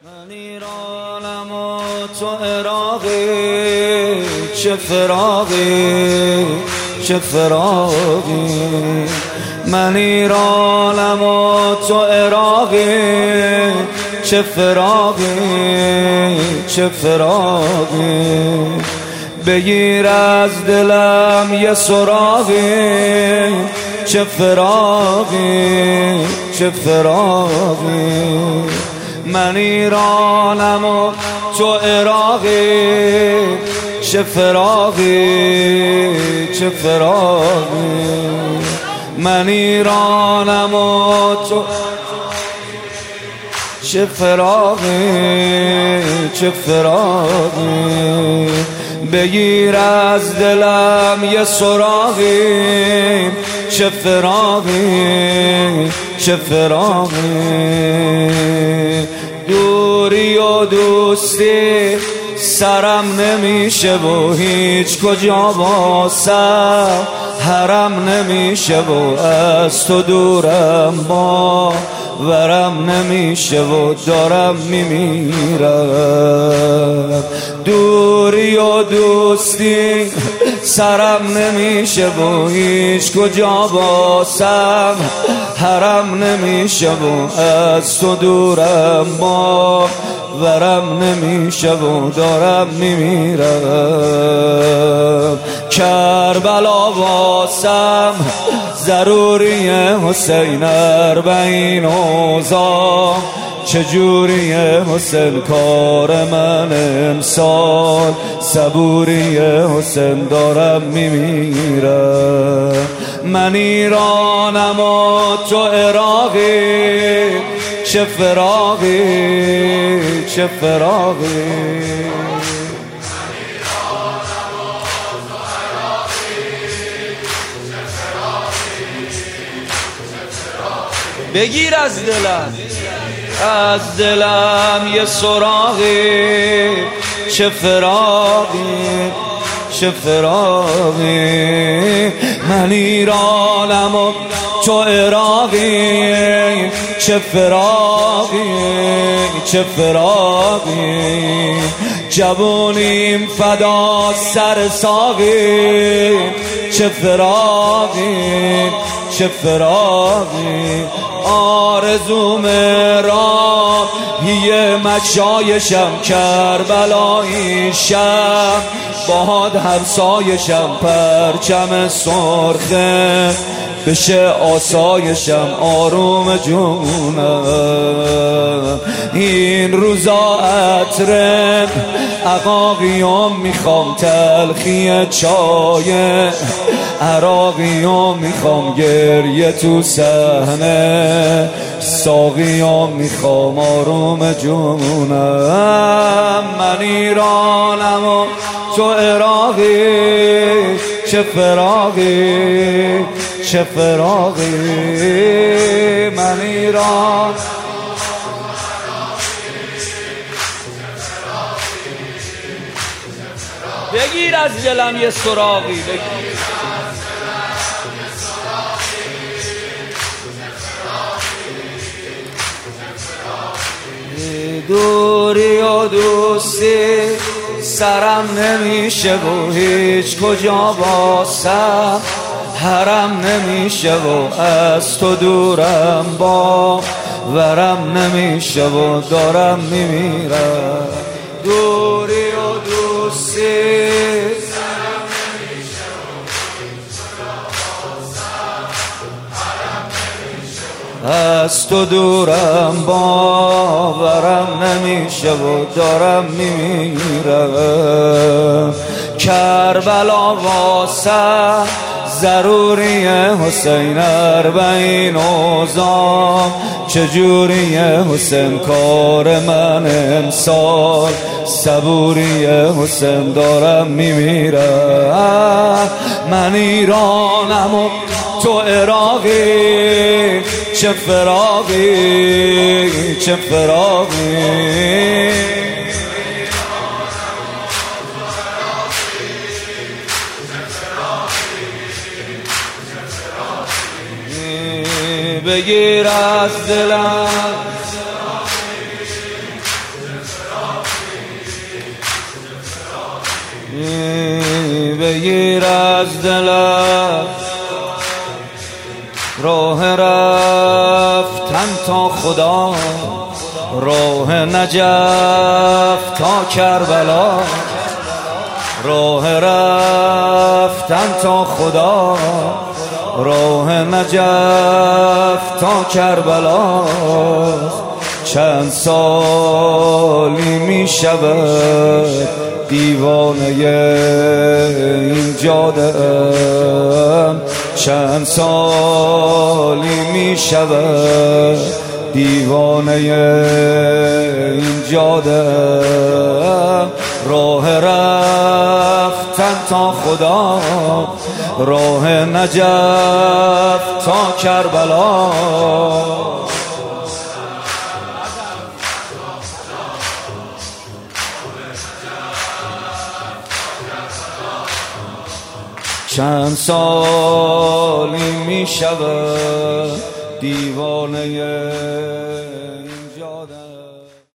من ایرانم و تو عراقی، چه فراقی چه فراقی. من ایرانم و تو عراقی، چه فراقی چه فراقی. بگیر از دلم یه سراغی، چه فراقی چه فراقی. من ایرانم و تو عراقی، چه فراقی چه فراقی. من ایرانم و تو چه فراقی چه فراقی. بگیر از دلم یه سراغی، چه فراقی چه فراقی. دوری و دوستی سرم نمیشه و هیچ کجا واسم حرم نمیشه و از تو دورم باورم نمیشه و دارم میمیرم. دوری و دوستی سرم نمیشه و هیچ کجا واسم حرم نمیشه و از تو دورم باورم نمیشه و دارم میمیرم. کربلا واسم ضروریه حسین، اربعین اوضاع چجوریه حسین، کار من امسال صبوریه حسین، دارم میمیرم. من ایرانم و تو عراقی، چه فراقی چه فراقی. بگیر از دلم یه سراغی، چه فراقی چه فراقی. من ایرانم و تو عراقی، چه فراقی چه فراقی. جوونیم فدا سر ساقی، چه فراقی چه فراقی. آرزوم راهی مشایشم، کربلاییشم باد همسایشم، پرچم سرخه بشه آسایشم، آروم جونم. این روزا عطر عقاقیام میخوام، تلخی چای عراقیام میخوام، گریه تو صحنه ساقیام میخوام، آروم جونم. من ایرانم و تو عراقی، چه فراقی چه فراقی. من ایران بگیر از دلم یه سراغی، دوری و دوستی سرم نمیشه و هیچ کجا واسم حرم نمیشه و از تو دورم باورم نمیشه و دارم میمیرم. دوری و دوستی سرم نمیشه و هیچ کجا واسم حرم نمیشه و از تو دورم باورم نمیشه و دارم میمیرم. کربلا واسم ضروریه حسین، اربعین اوضاع چجوریه حسین، کار من امسال صبوریه حسین، دارم میمیرم. من ایرانم و تو عراقی، چه فراقی چه فراقی. بگیر از دلم بگیر از دلم راه رفتن تا خدا، راه نجف تا کربلا، راه رفتن تا خدا، راه نجف تا کربلا. چند سالی می شود دیوانه این جاده ام، چند سالی می شود دیوانه این جاده ام. راه رفتن تا خدا، راه نجف تا کربلا. چند سالی می شود دیوانه